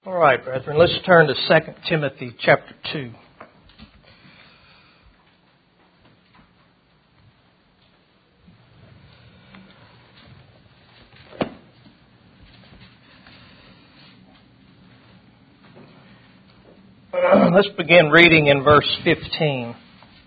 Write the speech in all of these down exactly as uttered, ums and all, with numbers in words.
All right, brethren, let's turn to Second Timothy chapter two. Let's begin reading in verse fifteen.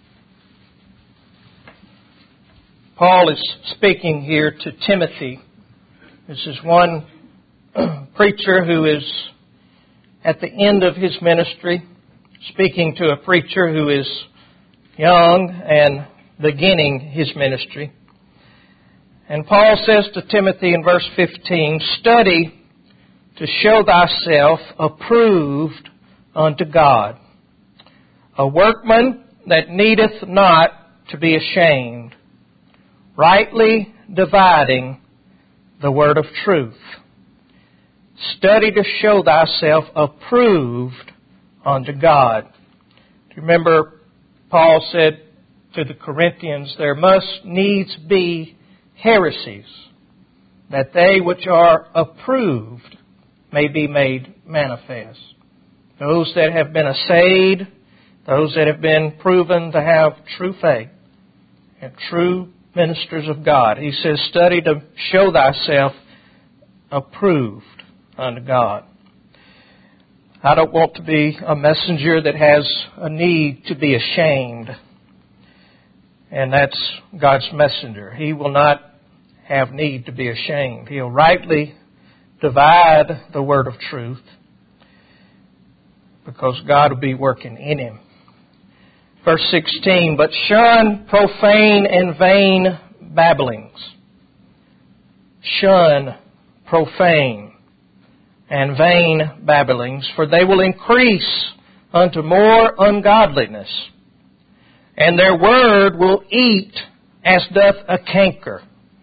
Paul is speaking here to Timothy. This is one preacher who is at the end of his ministry, speaking to a preacher who is young and beginning his ministry. And Paul says to Timothy in verse fifteen, "Study to show thyself approved unto God, a workman that needeth not to be ashamed, rightly dividing the word of truth. Study to show thyself approved unto God." Do you remember Paul said to the Corinthians, there must needs be heresies, that they which are approved may be made manifest. Those that have been assayed, those that have been proven to have true faith and true ministers of God. He says, study to show thyself approved unto God. I don't want to be a messenger that has a need to be ashamed. And that's God's messenger. He will not have need to be ashamed. He'll rightly divide the word of truth because God will be working in him. Verse sixteen, "But shun profane and vain babblings." Shun profane and vain babblings, for they will increase unto more ungodliness, and their word will eat as doth a canker,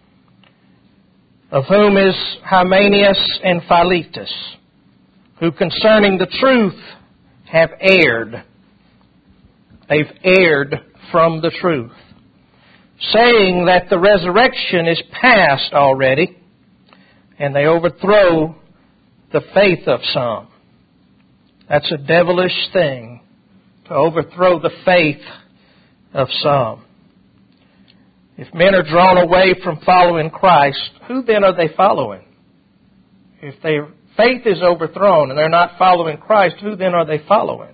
of whom is Hymenaeus and Philetus, who concerning the truth have erred. They've erred from the truth, saying that the resurrection is past already, and they overthrow the faith of some. That's a devilish thing, to overthrow the faith of some. If men are drawn away from following Christ, who then are they following? If their faith is overthrown and they're not following Christ, who then are they following?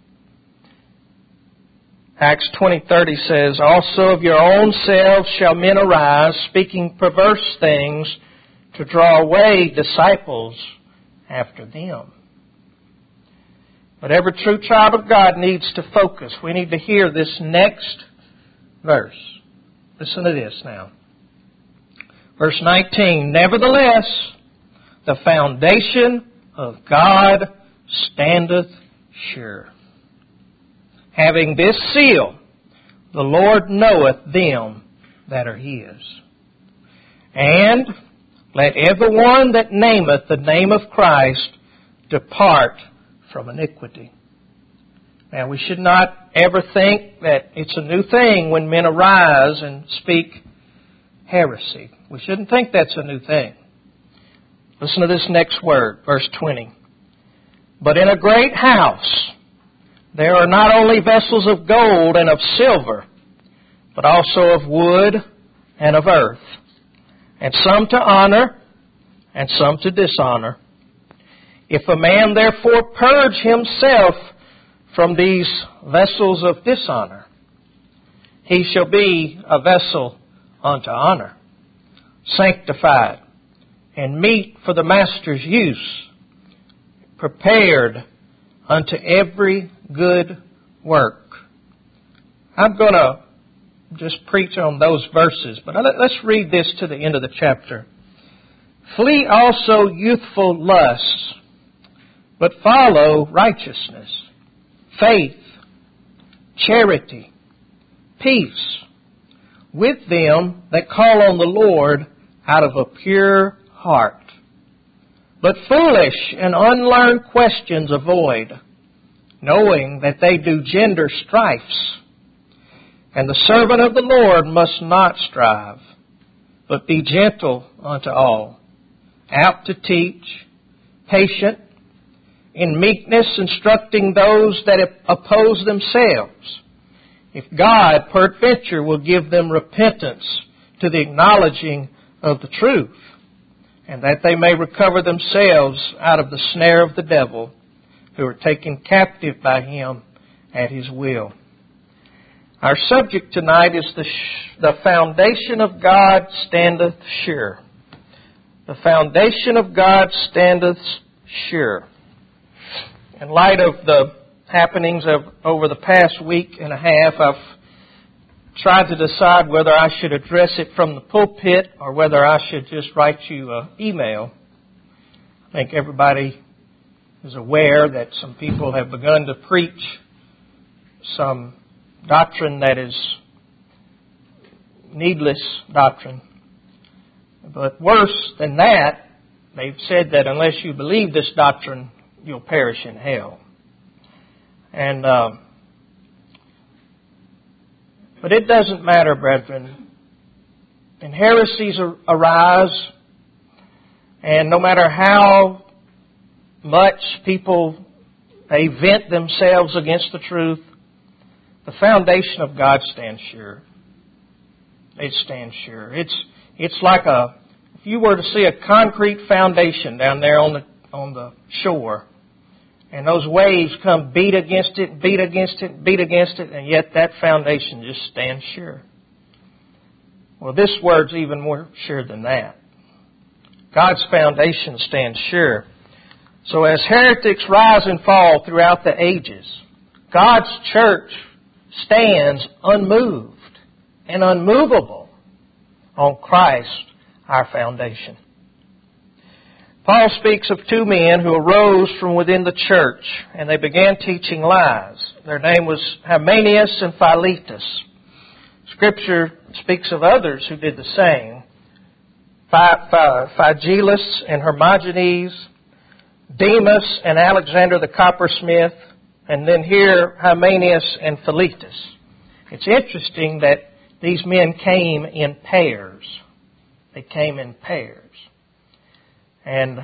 Acts twenty thirty says, "Also of your own selves shall men arise, speaking perverse things, to draw away disciples after them." But every true child of God needs to focus. We need to hear this next verse. Listen to this now. Verse nineteen, "Nevertheless, the foundation of God standeth sure, having this seal, the Lord knoweth them that are his. And let every one that nameth the name of Christ depart from iniquity." Now, we should not ever think that it's a new thing when men arise and speak heresy. We shouldn't think that's a new thing. Listen to this next word, verse twenty. "But in a great house there are not only vessels of gold and of silver, but also of wood and of earth, and some to honor, and some to dishonor. If a man therefore purge himself from these vessels of dishonor, he shall be a vessel unto honor, sanctified, and meet for the master's use, prepared unto every good work." I'm going to just preach on those verses, but let's read this to the end of the chapter. "Flee also youthful lusts, but follow righteousness, faith, charity, peace, with them that call on the Lord out of a pure heart. But foolish and unlearned questions avoid, knowing that they do gender strifes. And the servant of the Lord must not strive, but be gentle unto all, apt to teach, patient, in meekness instructing those that oppose themselves, if God peradventure will give them repentance to the acknowledging of the truth, and that they may recover themselves out of the snare of the devil, who are taken captive by him at his will. Our subject tonight is the, sh- the foundation of God standeth sure. The foundation of God standeth sure. In light of the happenings of over the past week and a half, I've tried to decide whether I should address it from the pulpit or whether I should just write you an email. I think everybody is aware that some people have begun to preach some doctrine that is needless doctrine. But worse than that, they've said that unless you believe this doctrine, you'll perish in hell. And uh, but it doesn't matter, brethren. And heresies arise, and no matter how much people they vent themselves against the truth, the foundation of God stands sure. It stands sure. It's it's like a if you were to see a concrete foundation down there on the on the shore, and those waves come beat against it, beat against it, beat against it, and yet that foundation just stands sure. Well, this word's even more sure than that. God's foundation stands sure. So as heretics rise and fall throughout the ages, God's church stands unmoved and unmovable on Christ, our foundation. Paul speaks of two men who arose from within the church, and they began teaching lies. Their name was Hymenaeus and Philetus. Scripture speaks of others who did the same. Phygellus and Hermogenes, Demas and Alexander the coppersmith, and then here Hymenaeus and Philetus. It's interesting that these men came in pairs. They came in pairs. And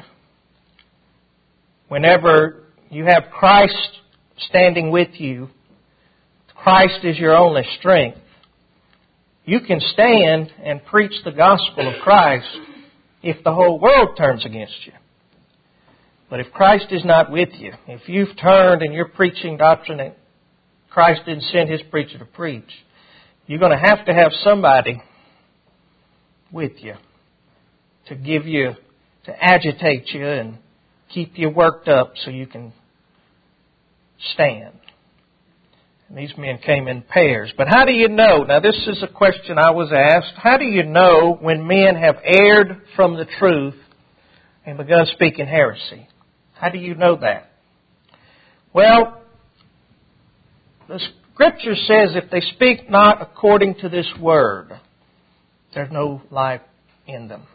whenever you have Christ standing with you, Christ is your only strength, you can stand and preach the gospel of Christ if the whole world turns against you. But if Christ is not with you, if you've turned and you're preaching doctrine that Christ didn't send His preacher to preach, you're going to have to have somebody with you to give you, to agitate you and keep you worked up so you can stand. And these men came in pairs. But how do you know? Now this is a question I was asked. How do you know when men have erred from the truth and begun speaking heresy? How do you know that? Well, the Scripture says if they speak not according to this word, there's no life in them.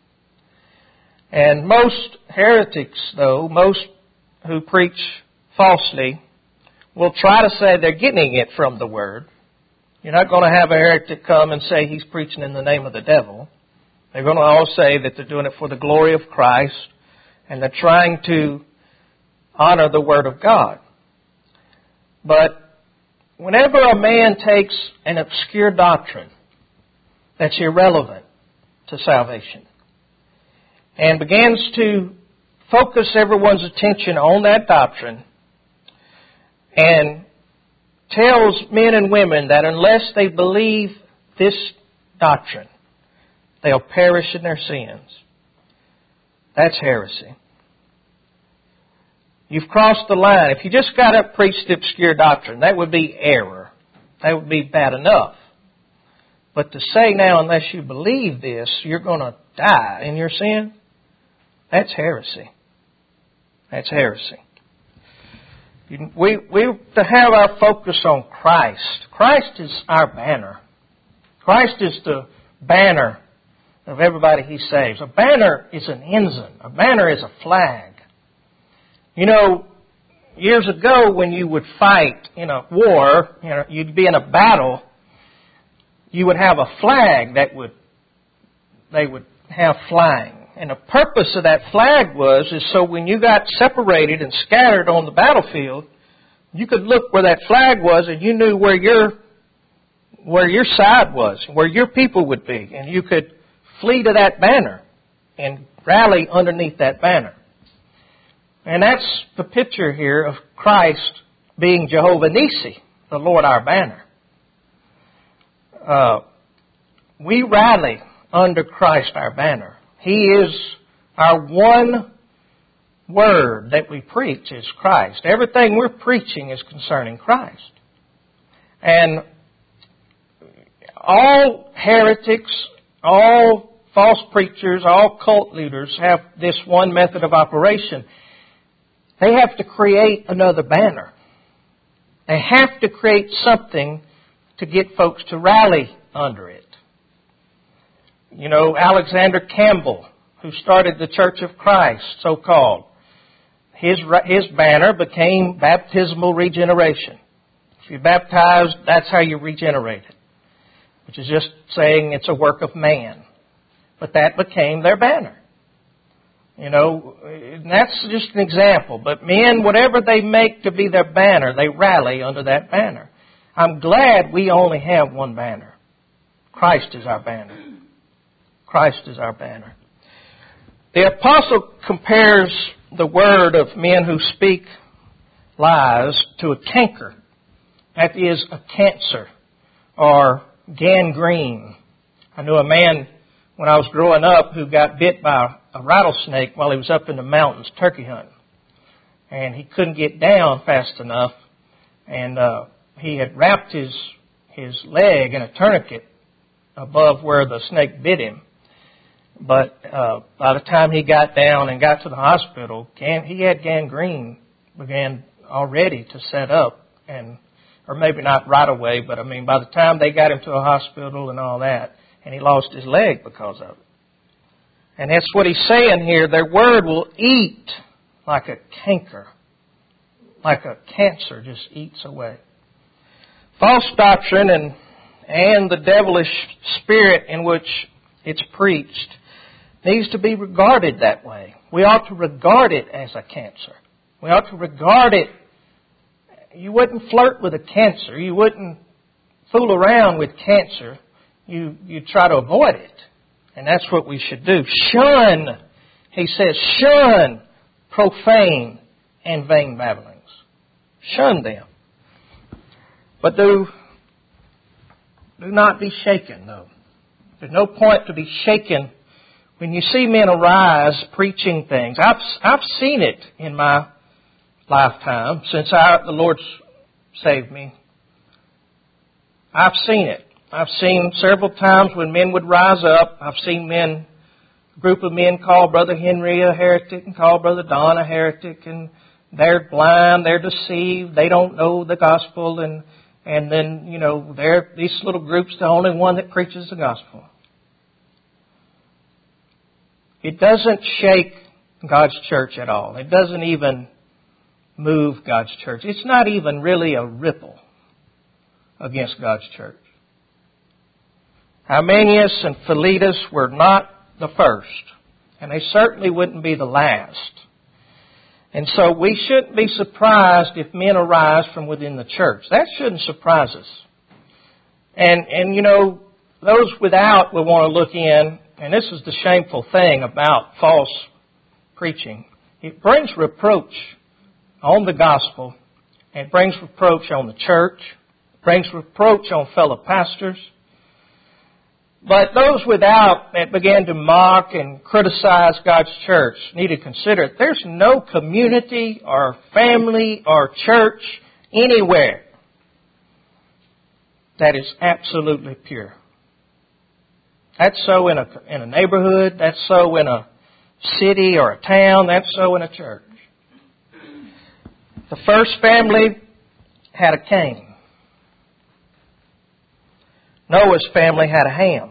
And most heretics, though, most who preach falsely, will try to say they're getting it from the Word. You're not going to have a heretic come and say he's preaching in the name of the devil. They're going to all say that they're doing it for the glory of Christ, and they're trying to honor the Word of God. But whenever a man takes an obscure doctrine that's irrelevant to salvation and begins to focus everyone's attention on that doctrine and tells men and women that unless they believe this doctrine, they'll perish in their sins, that's heresy. You've crossed the line. If you just got up and preached the obscure doctrine, that would be error. That would be bad enough. But to say now, unless you believe this, you're going to die in your sin, that's heresy. That's heresy. We, we to have our focus on Christ. Christ is our banner. Christ is the banner of everybody He saves. A banner is an ensign. A banner is a flag. You know, years ago when you would fight in a war, you know, you'd be in a battle, you would have a flag that would they would have flying. And the purpose of that flag was is so when you got separated and scattered on the battlefield, you could look where that flag was and you knew where your where your side was, where your people would be, and you could flee to that banner and rally underneath that banner. And that's the picture here of Christ being Jehovah Nissi, the Lord our banner. Uh, we rally under Christ our banner. He is our one word that we preach is Christ. Everything we're preaching is concerning Christ. And all heretics, all false preachers, all cult leaders have this one method of operation. They have to create another banner. They have to create something to get folks to rally under it. You know, Alexander Campbell, who started the Church of Christ, so-called, his, his banner became baptismal regeneration. If you're baptized, that's how you regenerate it, which is just saying it's a work of man. But that became their banner. You know, and that's just an example. But men, whatever they make to be their banner, they rally under that banner. I'm glad we only have one banner. Christ is our banner. Christ is our banner. The apostle compares the word of men who speak lies to a canker. That is a cancer or gangrene. I knew a man when I was growing up who got bit by a rattlesnake while he was up in the mountains turkey hunting. And he couldn't get down fast enough. And uh, he had wrapped his, his leg in a tourniquet above where the snake bit him. But uh, by the time he got down and got to the hospital, gan- he had gangrene began already to set up. and Or maybe not right away, but I mean by the time they got him to a hospital and all that, and he lost his leg because of it. And that's what he's saying here. Their word will eat like a canker, like a cancer just eats away. False doctrine and, and the devilish spirit in which it's preached needs to be regarded that way. We ought to regard it as a cancer. We ought to regard it. You wouldn't flirt with a cancer. You wouldn't fool around with cancer. You, you try to avoid it. And that's what we should do. Shun, he says, shun profane and vain babblings. Shun them. But do, do not be shaken, though. There's no point to be shaken when you see men arise preaching things. I've, I've seen it in my lifetime since I, the Lord saved me. I've seen it. I've seen several times when men would rise up. I've seen men, a group of men call Brother Henry a heretic and call Brother Don a heretic, and they're blind, they're deceived, they don't know the gospel, and and then, you know, they're, these little groups, the only one that preaches the gospel. It doesn't shake God's church at all. It doesn't even move God's church. It's not even really a ripple against God's church. Hymenaeus and Philetus were not the first, and they certainly wouldn't be the last. And so we shouldn't be surprised if men arise from within the church. That shouldn't surprise us. And, and you know, those without will want to look in, and this is the shameful thing about false preaching. It brings reproach on the gospel, and it brings reproach on the church, it brings reproach on fellow pastors. But those without that began to mock and criticize God's church need to consider it. There's no community or family or church anywhere that is absolutely pure. That's so in a, in a neighborhood. That's so in a city or a town. That's so in a church. The first family had a Cain. Noah's family had a Ham.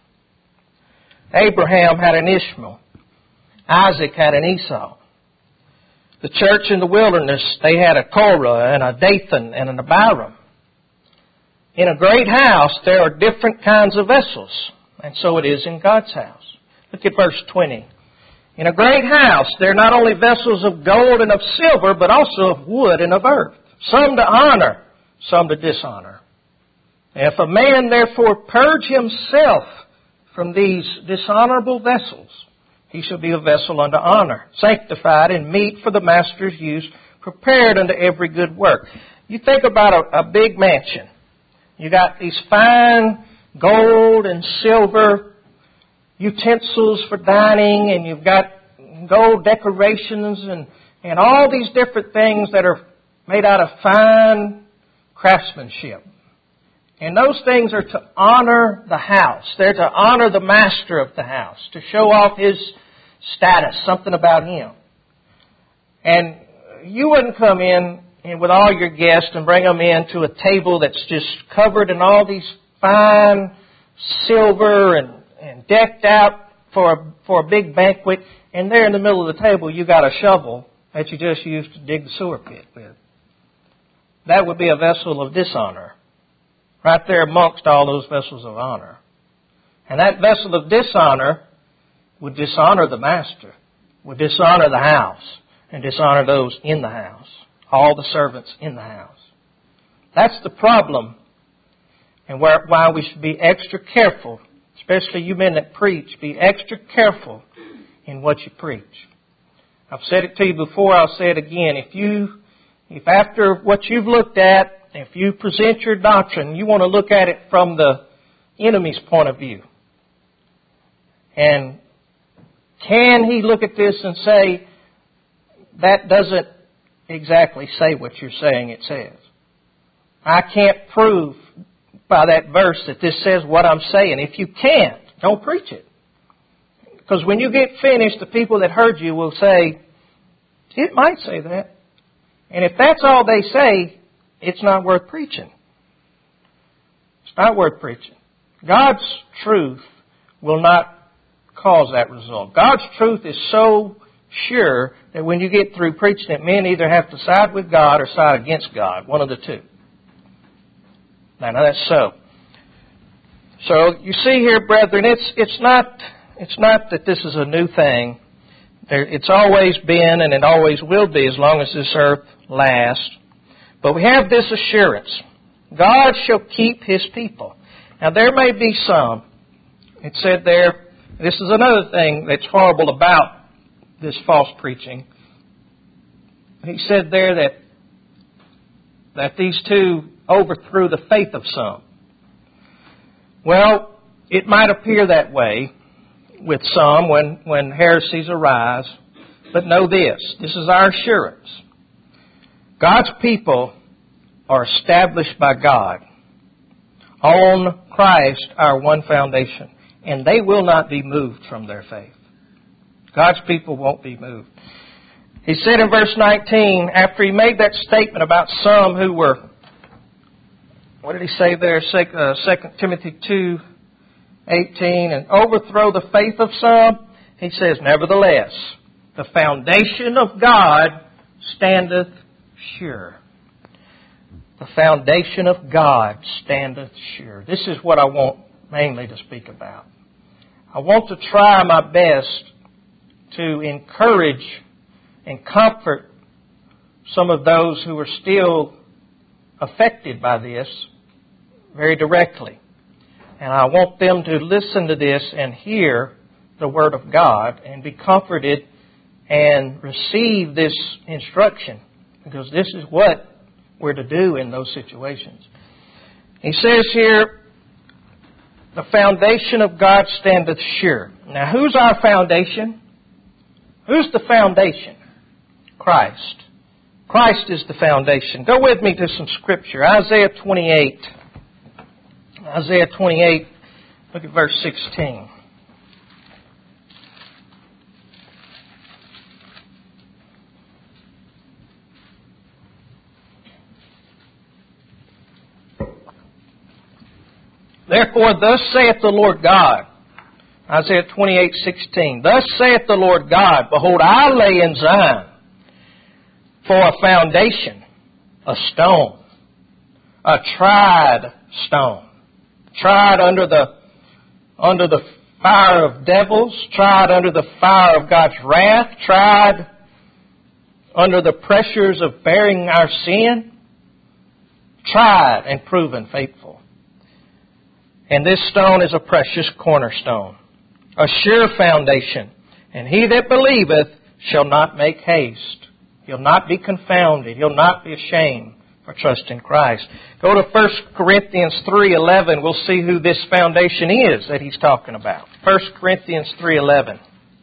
Abraham had an Ishmael. Isaac had an Esau. The church in the wilderness, they had a Korah and a Dathan and an Abiram. In a great house, there are different kinds of vessels. And so it is in God's house. Look at verse twenty. In a great house, there are not only vessels of gold and of silver, but also of wood and of earth, some to honor, some to dishonor. And if a man therefore purge himself from these dishonorable vessels, he shall be a vessel unto honor, sanctified and meet for the master's use, prepared unto every good work. You think about a, a big mansion. You got these fine gold and silver utensils for dining, and you've got gold decorations and, and all these different things that are made out of fine craftsmanship. And those things are to honor the house. They're to honor the master of the house, to show off his status, something about him. And you wouldn't come in and with all your guests and bring them in to a table that's just covered in all these fine silver and, and decked out for a, for a big banquet, and there in the middle of the table you got a shovel that you just used to dig the sewer pit with. That would be a vessel of dishonor, right there amongst all those vessels of honor. And that vessel of dishonor would dishonor the master, would dishonor the house, and dishonor those in the house, all the servants in the house. That's the problem, and where, why we should be extra careful, especially you men that preach, be extra careful in what you preach. I've said it to you before, I'll say it again. If you, if after what you've looked at, if you present your doctrine, you want to look at it from the enemy's point of view. And can he look at this and say, that doesn't exactly say what you're saying it says? I can't prove by that verse that this says what I'm saying. If you can't, don't preach it. Because when you get finished, the people that heard you will say, it might say that. And if that's all they say, it's not worth preaching. It's not worth preaching. God's truth will not cause that result. God's truth is so sure that when you get through preaching it, men either have to side with God or side against God. One of the two. Now, now that's so. So you see here, brethren, it's it's not it's not that this is a new thing. There, it's always been and it always will be as long as this earth lasts. But we have this assurance. God shall keep His people. Now there may be some. It said there, this is another thing that's horrible about this false preaching. He said there that that these two overthrew the faith of some. Well, it might appear that way with some when, when heresies arise. But know this, this is our assurance. God's people are established by God on Christ, our one foundation, and they will not be moved from their faith. God's people won't be moved. He said in verse nineteen, after he made that statement about some who were, what did he say there? Second Timothy two eighteen, and overthrow the faith of some. He says, nevertheless, the foundation of God standeth sure. The foundation of God standeth sure. This is what I want mainly to speak about. I want to try my best to encourage and comfort some of those who are still affected by this very directly. And I want them to listen to this and hear the Word of God and be comforted and receive this instruction, because this is what we're to do in those situations. He says here, the foundation of God standeth sure. Now, who's our foundation? Who's the foundation? Christ. Christ is the foundation. Go with me to some Scripture. Isaiah twenty-eight. Isaiah twenty-eight, look at verse sixteen. Therefore, thus saith the Lord God, Isaiah twenty-eight sixteen, thus saith the Lord God, behold, I lay in Zion for a foundation, a stone, a tried stone, tried under the under the fire of devils, tried under the fire of God's wrath, tried under the pressures of bearing our sin, tried and proven faithful. And this stone is a precious cornerstone, a sure foundation. And he that believeth shall not make haste. He'll not be confounded. He'll not be ashamed for trusting Christ. Go to First Corinthians three eleven. We'll see who this foundation is that he's talking about. First Corinthians three eleven.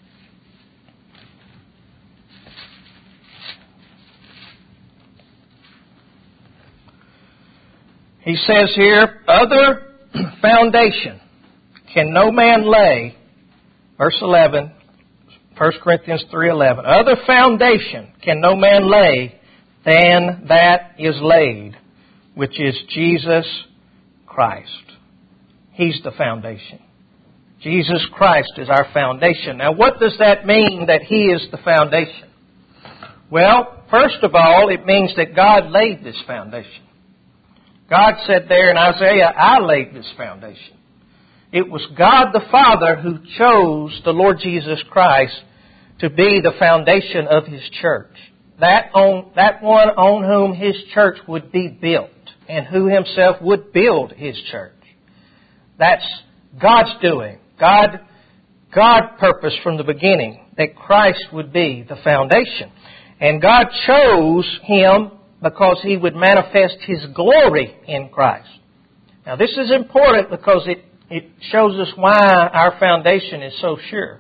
He says here, other foundation can no man lay, verse eleven, First Corinthians three eleven, other foundation can no man lay than that is laid, which is Jesus Christ. He's the foundation. Jesus Christ is our foundation. Now, what does that mean that He is the foundation? Well, first of all, it means that God laid this foundation. God said there in Isaiah, I laid this foundation. It was God the Father who chose the Lord Jesus Christ to be the foundation of His church. That, on, that one on whom His church would be built and who Himself would build His church. That's God's doing. God, God purposed from the beginning that Christ would be the foundation. And God chose Him because He would manifest His glory in Christ. Now this is important because it, it shows us why our foundation is so sure.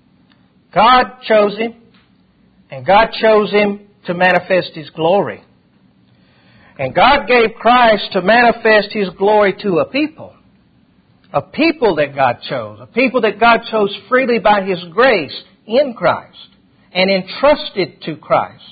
God chose Him, and God chose Him to manifest His glory. And God gave Christ to manifest His glory to a people. A people that God chose. A people that God chose freely by His grace in Christ and entrusted to Christ.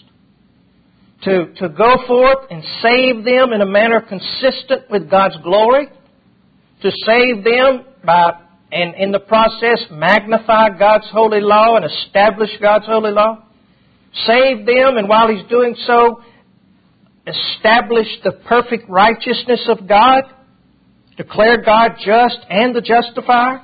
To, to go forth and save them in a manner consistent with God's glory. To save them by, and in the process, magnify God's holy law and establish God's holy law. Save them, and while He's doing so, establish the perfect righteousness of God. Declare God just and the justifier.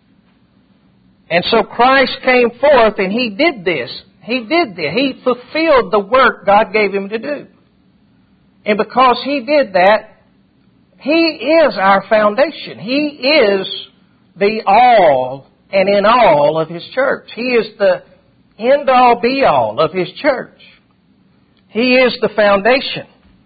And so Christ came forth and He did this. He did this. He fulfilled the work God gave Him to do. And because He did that, He is our foundation. He is the all and in all of His church. He is the end all be all of His church. He is the foundation.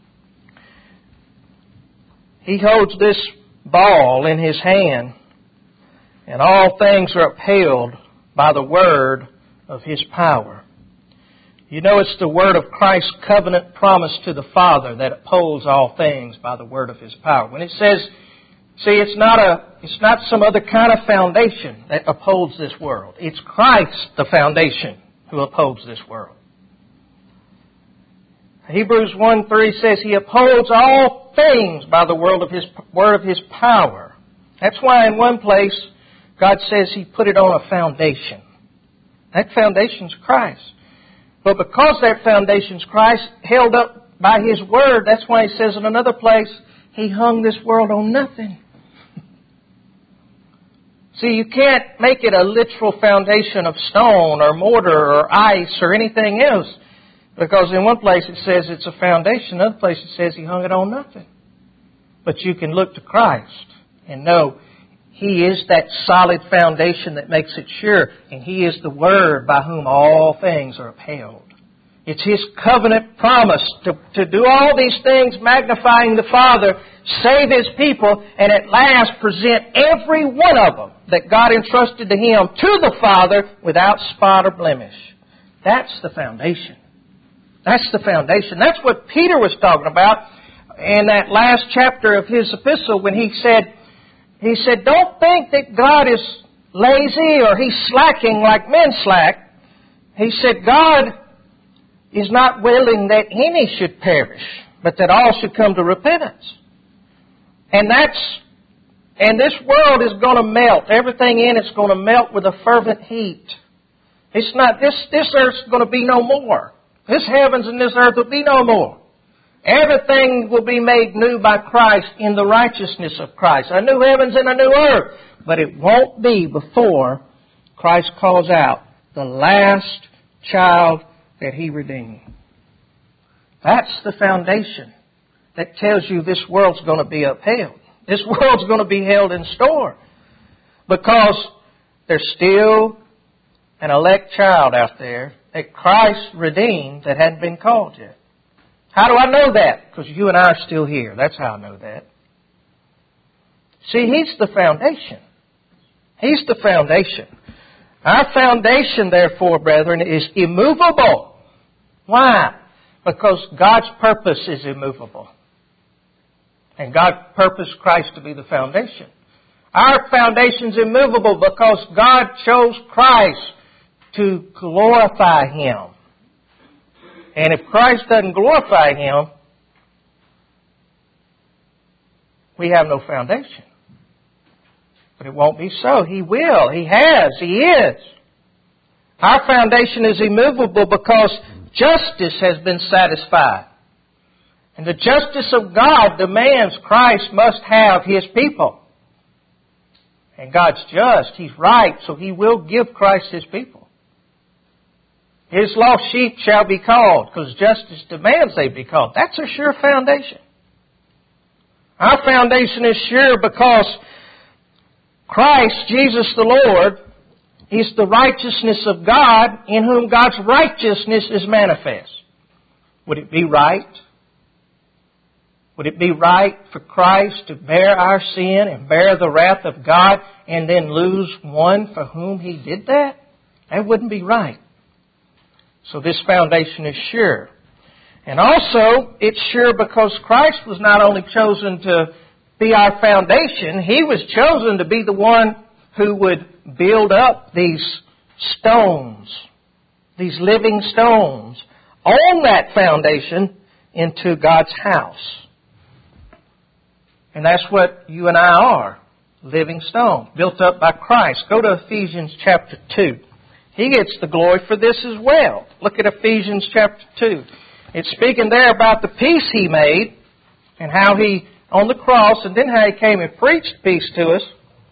He holds this ball in His hand, and all things are upheld by the word of His power. You know, it's the word of Christ's covenant promise to the Father that upholds all things by the word of His power. When it says, see, it's not a, it's not some other kind of foundation that upholds this world. It's Christ, the foundation, who upholds this world. Hebrews one three says He upholds all things by the word of His, word of His power. That's why in one place God says He put it on a foundation. That foundation's Christ. But because that foundation's Christ, held up by His word, that's why He says in another place, He hung this world on nothing. See, you can't make it a literal foundation of stone or mortar or ice or anything else. Because in one place it says it's a foundation, another place it says He hung it on nothing. But you can look to Christ and know He is that solid foundation that makes it sure. And He is the Word by whom all things are upheld. It's His covenant promise to, to do all these things, magnifying the Father, save His people, and at last present every one of them that God entrusted to Him to the Father without spot or blemish. That's the foundation. That's the foundation. That's what Peter was talking about in that last chapter of his epistle when he said, he said, don't think that God is lazy or He's slacking like men slack. He said, God is not willing that any should perish, but that all should come to repentance. And that's, and this world is going to melt. Everything in it's going to melt with a fervent heat. It's not, this, this earth's going to be no more. This heavens and this earth will be no more. Everything will be made new by Christ in the righteousness of Christ. A new heavens and a new earth. But it won't be before Christ calls out the last child that He redeemed. That's the foundation that tells you this world's going to be upheld. This world's going to be held in store. Because there's still an elect child out there that Christ redeemed that hadn't been called yet. How do I know that? Because you and I are still here. That's how I know that. See, He's the foundation. He's the foundation. Our foundation, therefore, brethren, is immovable. Why? Because God's purpose is immovable. And God purposed Christ to be the foundation. Our foundation's immovable because God chose Christ to glorify Him. And if Christ doesn't glorify Him, we have no foundation. But it won't be so. He will. He has. He is. Our foundation is immovable because justice has been satisfied. And the justice of God demands Christ must have His people. And God's just. He's right, so He will give Christ His people. His lost sheep shall be called, because justice demands they be called. That's a sure foundation. Our foundation is sure because Christ, Jesus the Lord, is the righteousness of God in whom God's righteousness is manifest. Would it be right? Would it be right for Christ to bear our sin and bear the wrath of God and then lose one for whom He did that? That wouldn't be right. So this foundation is sure. And also, it's sure because Christ was not only chosen to be our foundation, He was chosen to be the one who would build up these stones, these living stones, on that foundation into God's house. And that's what you and I are, living stones, built up by Christ. Go to Ephesians chapter two. He gets the glory for this as well. Look at Ephesians chapter two. It's speaking there about the peace He made and how He, on the cross, and then how He came and preached peace to us.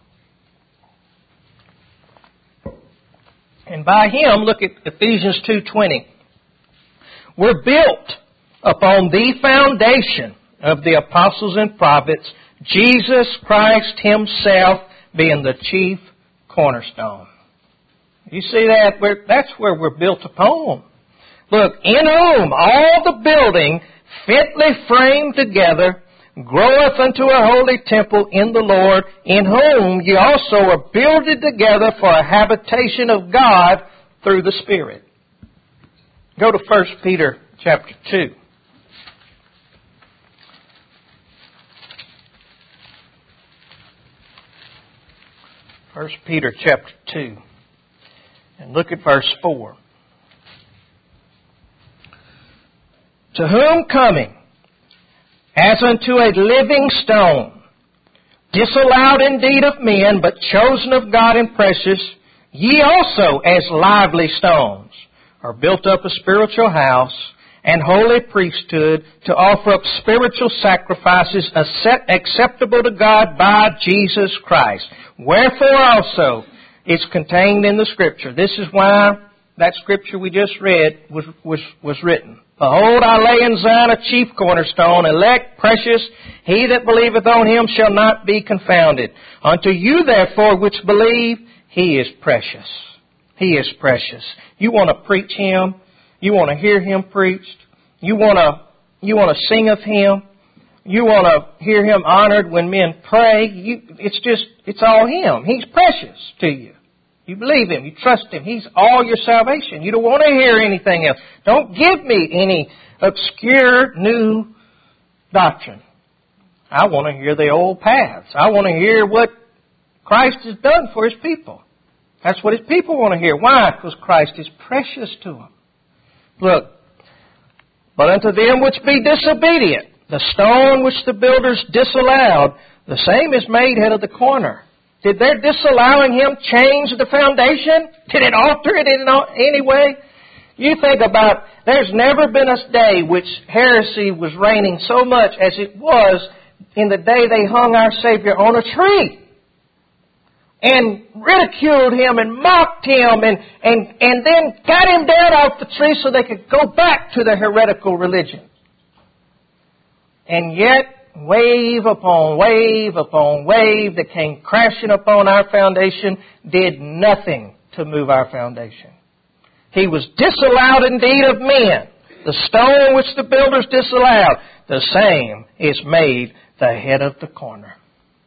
And by Him, look at Ephesians two twenty. We're built upon the foundation of the apostles and prophets, Jesus Christ Himself being the chief cornerstone. You see that? We're, that's where we're built upon. Look, in whom all the building fitly framed together groweth unto a holy temple in the Lord, in whom ye also are builded together for a habitation of God through the Spirit. Go to First Peter chapter two. First Peter chapter two. And look at verse four. To whom coming, as unto a living stone, disallowed indeed of men, but chosen of God and precious, ye also as lively stones are built up a spiritual house and holy priesthood to offer up spiritual sacrifices acceptable to God by Jesus Christ. Wherefore also it's contained in the Scripture. This is why that Scripture we just read was, was, was written. Behold, I lay in Zion a chief cornerstone, elect, precious. He that believeth on Him shall not be confounded. Unto you, therefore, which believe, He is precious. He is precious. You want to preach Him. You want to hear Him preached. You want to, you want to sing of Him. You want to hear Him honored when men pray. You, it's just, it's all Him. He's precious to you. You believe Him. You trust Him. He's all your salvation. You don't want to hear anything else. Don't give me any obscure new doctrine. I want to hear the old paths. I want to hear what Christ has done for His people. That's what His people want to hear. Why? Because Christ is precious to them. Look, but unto them which be disobedient, the stone which the builders disallowed, the same is made head of the corner. Did their disallowing Him change the foundation? Did it alter it in any way? You think about, there's never been a day which heresy was reigning so much as it was in the day they hung our Savior on a tree. And ridiculed Him and mocked Him and, and, and then got Him down off the tree so they could go back to their heretical religion. And yet, wave upon wave upon wave that came crashing upon our foundation did nothing to move our foundation. He was disallowed indeed of men. The stone which the builders disallowed, the same is made the head of the corner.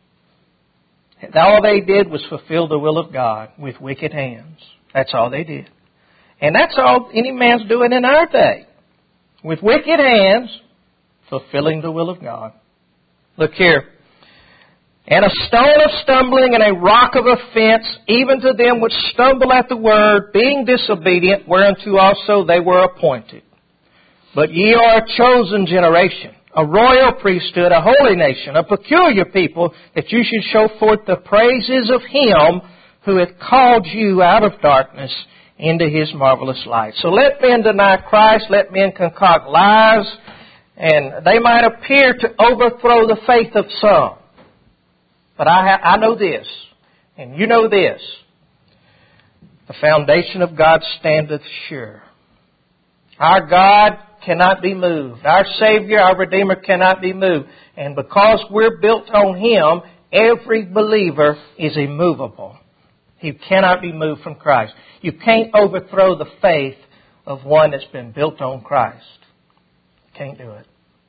All they did was fulfill the will of God with wicked hands. That's all they did. And that's all any man's doing in our day. With wicked hands, fulfilling the will of God. Look here. And a stone of stumbling and a rock of offense, even to them which stumble at the word, being disobedient, whereunto also they were appointed. But ye are a chosen generation, a royal priesthood, a holy nation, a peculiar people, that you should show forth the praises of Him who hath called you out of darkness into His marvelous light. So let men deny Christ, let men concoct lies, and they might appear to overthrow the faith of some. But I, ha- I know this, and you know this. The foundation of God standeth sure. Our God cannot be moved. Our Savior, our Redeemer cannot be moved. And because we're built on Him, every believer is immovable. He cannot be moved from Christ. You can't overthrow the faith of one that's been built on Christ. You can't do it.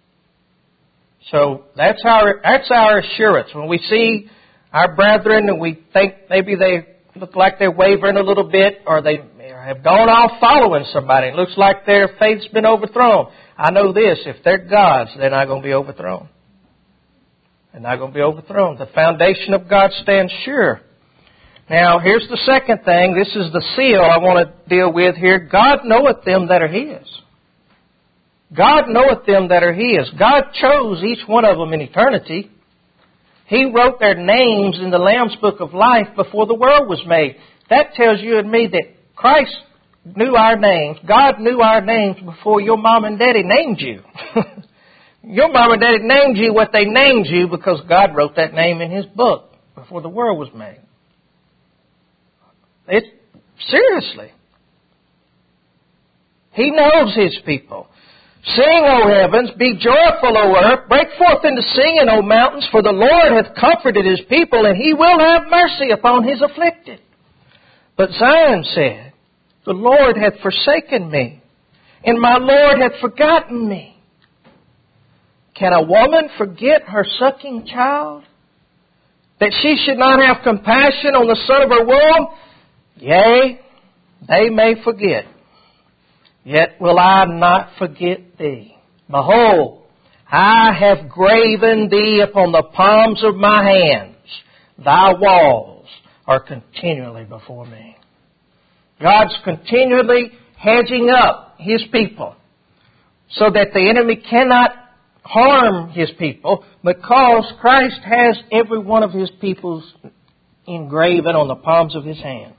So that's our that's our assurance. When we see our brethren and we think maybe they look like they're wavering a little bit, or they have gone off following somebody, it looks like their faith's been overthrown. I know this, if they're God's, they're not going to be overthrown. They're not going to be overthrown. The foundation of God stands sure. Now, here's the second thing. This is the seal I want to deal with here. God knoweth them that are His. God knoweth them that are His. God chose each one of them in eternity. He wrote their names in the Lamb's Book of Life before the world was made. That tells you and me that Christ knew our names. God knew our names before your mom and daddy named you. Your mom and daddy named you what they named you because God wrote that name in His book before the world was made. It's seriously. He knows His people. Sing, O heavens, be joyful, O earth, break forth into singing, O mountains, for the Lord hath comforted His people, and He will have mercy upon His afflicted. But Zion said, the Lord hath forsaken me, and my Lord hath forgotten me. Can a woman forget her sucking child, that she should not have compassion on the son of her womb? Yea, they may forget, yet will I not forget thee. Behold, I have graven thee upon the palms of my hands. Thy walls are continually before me. God's continually hedging up His people so that the enemy cannot harm His people, because Christ has every one of His people's engraven on the palms of His hand.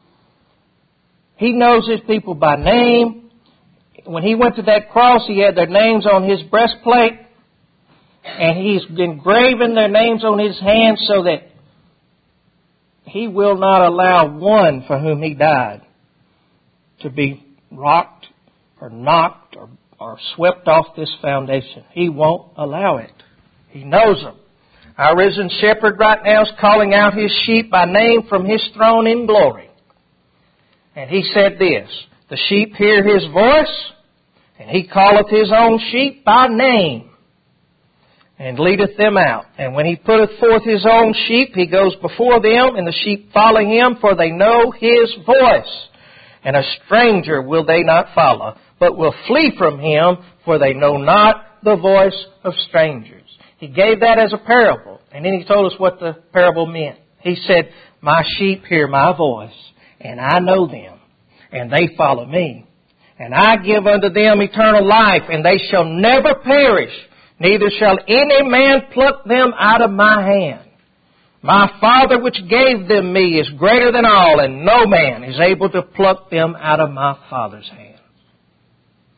He knows His people by name. When He went to that cross, He had their names on His breastplate, and He's engraven their names on His hands so that He will not allow one for whom He died to be rocked or knocked or, or swept off this foundation. He won't allow it. He knows them. Our risen shepherd right now is calling out His sheep by name from His throne in glory. And He said this, the sheep hear His voice, and He calleth His own sheep by name, and leadeth them out. And when He putteth forth His own sheep, He goes before them, and the sheep follow Him, for they know His voice. And a stranger will they not follow, but will flee from him, for they know not the voice of strangers. He gave that as a parable, and then He told us what the parable meant. He said, my sheep hear my voice, and I know them, and they follow me. And I give unto them eternal life, and they shall never perish, neither shall any man pluck them out of my hand. My Father which gave them me is greater than all, and no man is able to pluck them out of my Father's hand.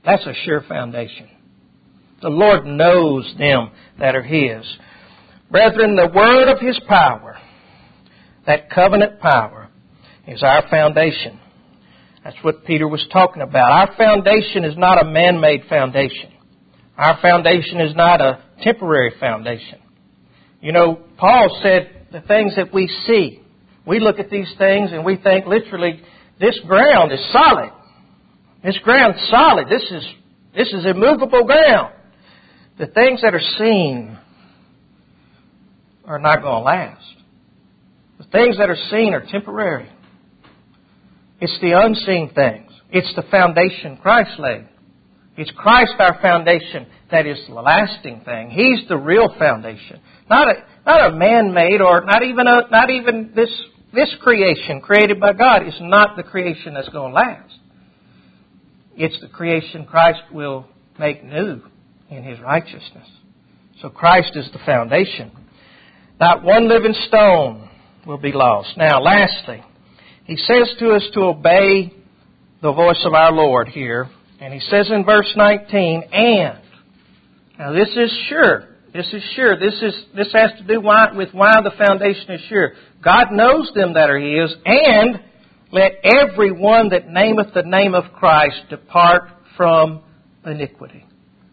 That's a sure foundation. The Lord knows them that are His. Brethren, the word of His power, that covenant power, is our foundation. That's what Peter was talking about. Our foundation is not a man-made foundation. Our foundation is not a temporary foundation. You know, Paul said the things that we see. We look at these things and we think literally, this ground is solid. This ground's solid. This is, this is immovable ground. The things that are seen are not going to last. The things that are seen are temporary. It's the unseen things. It's the foundation Christ laid. It's Christ our foundation that is the lasting thing. He's the real foundation. Not a, not a man-made or not even a, not even this, this creation created by God is not the creation that's going to last. It's the creation Christ will make new in His righteousness. So Christ is the foundation. Not one living stone will be lost. Now, lastly, He says to us to obey the voice of our Lord here. And He says in verse nineteen, and. Now this is sure. This is sure. This is this has to do why, with why the foundation is sure. God knows them that are His, and let every one that nameth the name of Christ depart from iniquity.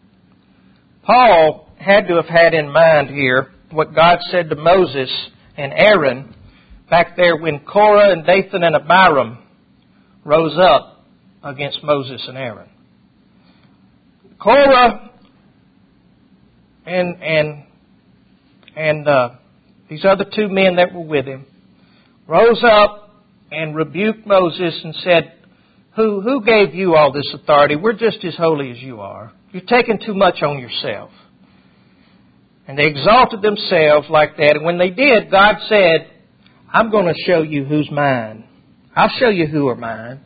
Paul had to have had in mind here what God said to Moses and Aaron back there when Korah and Dathan and Abiram rose up against Moses and Aaron. Korah and and and uh, these other two men that were with him rose up and rebuked Moses and said, Who who gave you all this authority? We're just as holy as you are. You're taking too much on yourself. And they exalted themselves like that. And when they did, God said, I'm going to show you who's mine. I'll show you who are mine.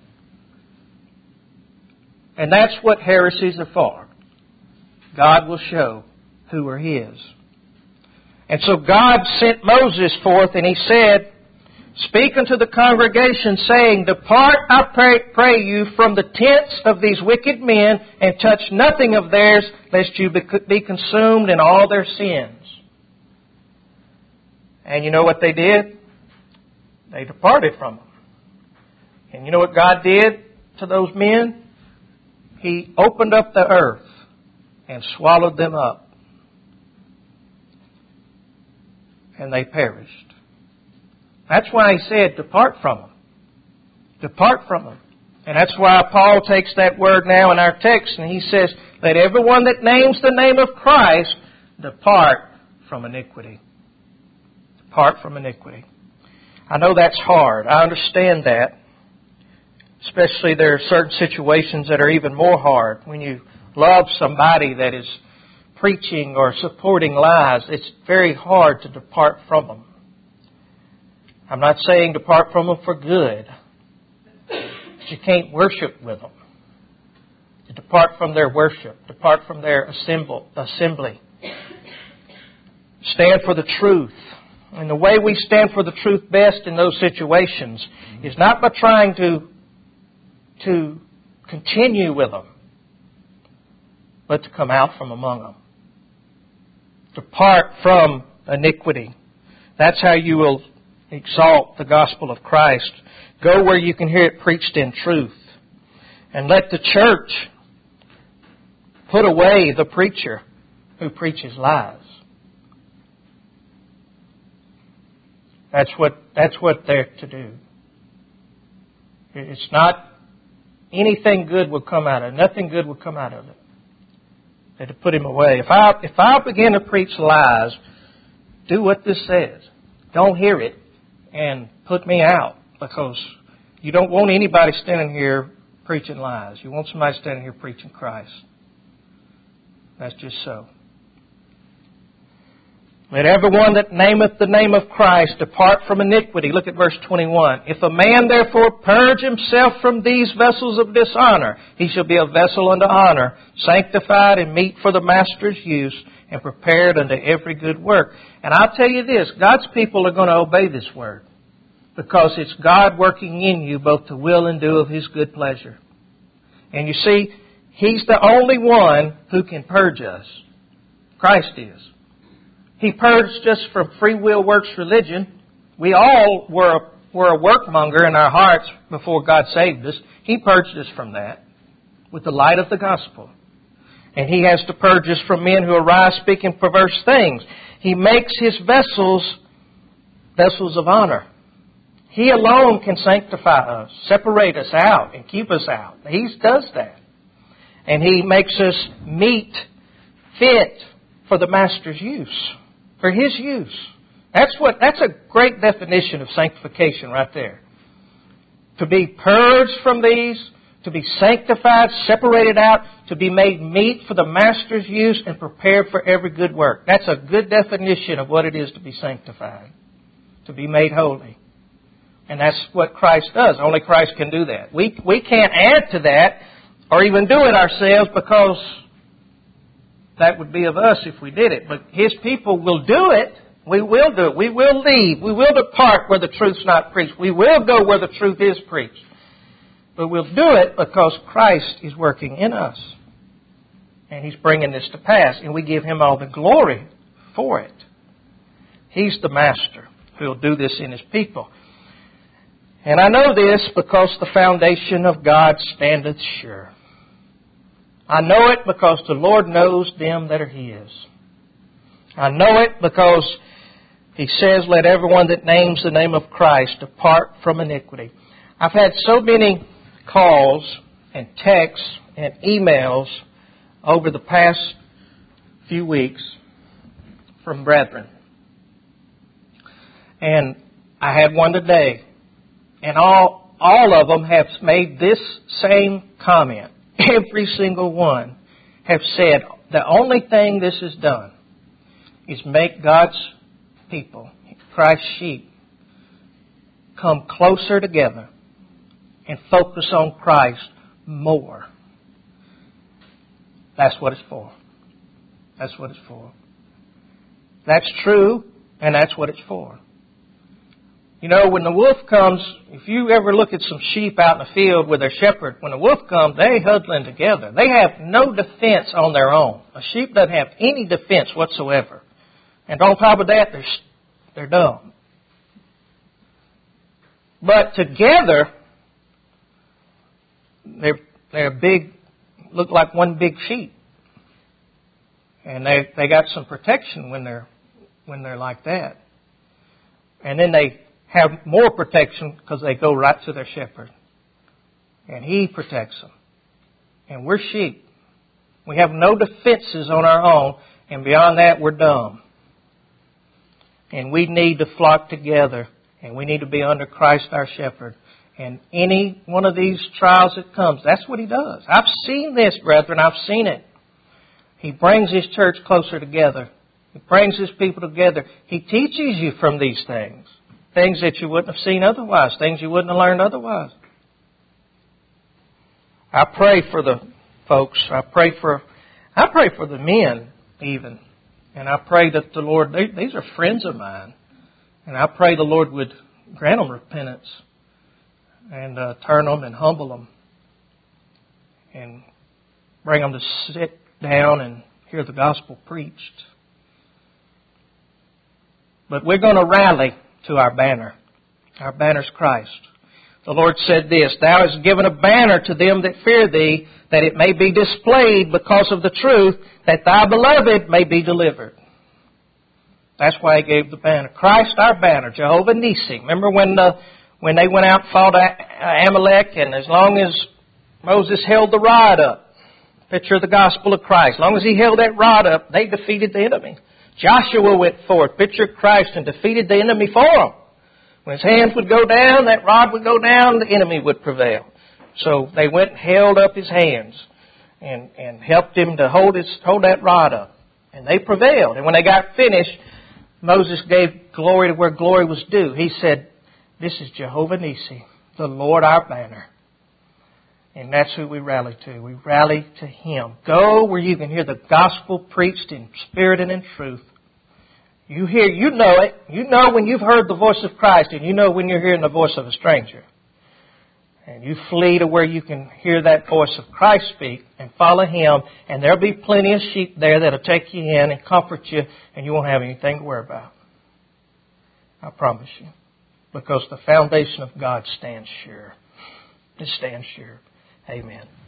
And that's what heresies are for. God will show who are His. And so God sent Moses forth and He said, Speak unto the congregation, saying, Depart, I pray, pray you, from the tents of these wicked men, and touch nothing of theirs, lest you be consumed in all their sins. And you know what they did? They departed from them. And you know what God did to those men? He opened up the earth and swallowed them up. And they perished. That's why He said, depart from them. Depart from them. And that's why Paul takes that word now in our text and he says, let everyone that names the name of Christ depart from iniquity. Depart from iniquity. I know that's hard. I understand that. Especially there are certain situations that are even more hard. When you love somebody that is preaching or supporting lies, it's very hard to depart from them. I'm not saying depart from them for good. But you can't worship with them. You depart from their worship. Depart from their assembly. Stand for the truth. And the way we stand for the truth best in those situations is not by trying to, to continue with them, but to come out from among them. Depart from iniquity. That's how you will exalt the gospel of Christ. Go where you can hear it preached in truth. And let the church put away the preacher who preaches lies. That's what, that's what they're to do. It's not anything good will come out of it. Nothing good will come out of it. They're to put him away. If I, if I begin to preach lies, do what this says. Don't hear it and put me out, because you don't want anybody standing here preaching lies. You want somebody standing here preaching Christ. That's just so. Let everyone that nameth the name of Christ depart from iniquity. Look at verse twenty-one. If a man therefore purge himself from these vessels of dishonor, he shall be a vessel unto honor, sanctified and meet for the master's use, and prepared unto every good work. And I'll tell you this, God's people are going to obey this word, because it's God working in you both to will and do of His good pleasure. And you see, He's the only one who can purge us. Christ is. He purged us from free will works religion. We all were, were a workmonger in our hearts before God saved us. He purged us from that with the light of the gospel. And He has to purge us from men who arise speaking perverse things. He makes His vessels vessels of honor. He alone can sanctify us, separate us out, and keep us out. He does that. And He makes us meet, fit for the Master's use, for His use. That's what. That's a great definition of sanctification right there. To be purged from these, to be sanctified, separated out, to be made meet for the Master's use and prepared for every good work. That's a good definition of what it is to be sanctified, to be made holy. And that's what Christ does. Only Christ can do that. We we can't add to that or even do it ourselves, because that would be of us if we did it. But His people will do it. We will do it. We will leave. We will depart where the truth's not preached. We will go where the truth is preached. But we'll do it because Christ is working in us. And He's bringing this to pass. And we give Him all the glory for it. He's the Master who will do this in His people. And I know this because the foundation of God standeth sure. I know it because the Lord knows them that are His. I know it because He says, let everyone that names the name of Christ depart from iniquity. I've had so many calls and texts and emails over the past few weeks from brethren. And I had one today. And all, all of them have made this same comment. Every single one have said the only thing this has done is make God's people, Christ's sheep, come closer together and focus on Christ more. That's what it's for. That's what it's for. That's true, and that's what it's for. You know, when the wolf comes, if you ever look at some sheep out in the field with their shepherd, when the wolf comes, they huddling together. They have no defense on their own. A sheep doesn't have any defense whatsoever. And on top of that, they're, they're dumb. But together, they're, they're big, look like one big sheep. And they, they got some protection when they're, when they're like that. And then they have more protection because they go right to their shepherd. And He protects them. And we're sheep. We have no defenses on our own. And beyond that, we're dumb. And we need to flock together. And we need to be under Christ our shepherd. And any one of these trials that comes, that's what He does. I've seen this, brethren. I've seen it. He brings His church closer together. He brings His people together. He teaches you from these things. Things that you wouldn't have seen otherwise. Things you wouldn't have learned otherwise. I pray for the folks. I pray for, I pray for the men even. And I pray that the Lord, they, these are friends of mine. And I pray the Lord would grant them repentance. And uh, turn them and humble them. And bring them to sit down and hear the gospel preached. But we're going to rally to our banner. Our banner's Christ. The Lord said this, Thou hast given a banner to them that fear Thee, that it may be displayed because of the truth, that Thy beloved may be delivered. That's why He gave the banner. Christ our banner, Jehovah Nissi. Remember when the, when they went out and fought Amalek, and as long as Moses held the rod up, picture of the gospel of Christ, as long as he held that rod up, they defeated the enemy. Joshua went forth, pictured Christ, and defeated the enemy for him. When his hands would go down, that rod would go down, the enemy would prevail. So they went and held up his hands and, and helped him to hold his hold that rod up. And they prevailed. And when they got finished, Moses gave glory to where glory was due. He said, This is Jehovah Nissi, the Lord our banner. And that's who we rally to. We rally to Him. Go where you can hear the gospel preached in spirit and in truth. You hear, you know it. You know when you've heard the voice of Christ, and you know when you're hearing the voice of a stranger. And you flee to where you can hear that voice of Christ speak and follow Him. And there'll be plenty of sheep there that'll take you in and comfort you, and you won't have anything to worry about. I promise you. Because the foundation of God stands sure. It stands sure. Amen.